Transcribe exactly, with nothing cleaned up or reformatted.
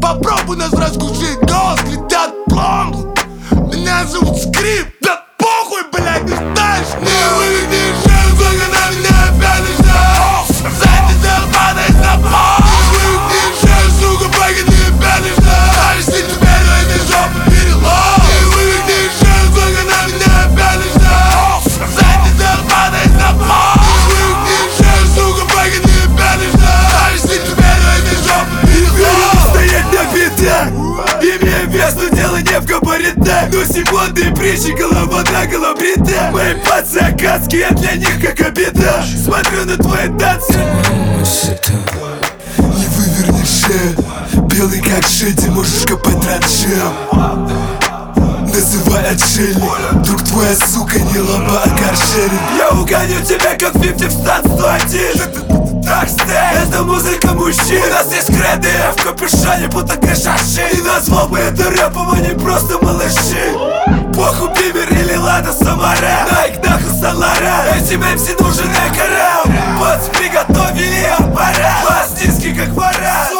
попробуй нас раскусить. Голос летят пломб. Меня зовут Скрип. Да похуй, блядь, не знаешь. Не выведи шею, только на меня опять лежат. Задница падает на пол. Не выведи шею, сука, пока не опять лежат. Если теперь у этой жопы перелом. Не выведи шею, только на меня опять лежат. Задница падает на пол. Не выведи шею, сука, пока не опять лежат. Если теперь у этой жопы перелом. Стоять на битах, имея вес, но дело не в габаритах. Но секунды и притчи, голова на голову брита. Мои пацы акадские, я для них как обида. Смотрю на твои танцы, не выверни шею. Белый как шея, ты можешь копать траншею. Называй отшельник. Друг твоя сука не лоба, а каршеринг. я угоню тебя как пятьдесят в стан сто один. Так стей, это музыка мужчин. У нас есть креды в капюшоне, будто крышаши. И на злобу это рэпом, они просто малыши. Похуй Бимер или Лада Самара, Найк нахуй Салара. Этим эм си нужен экорал. Вот приготовили аппарат, вас низкий как вора.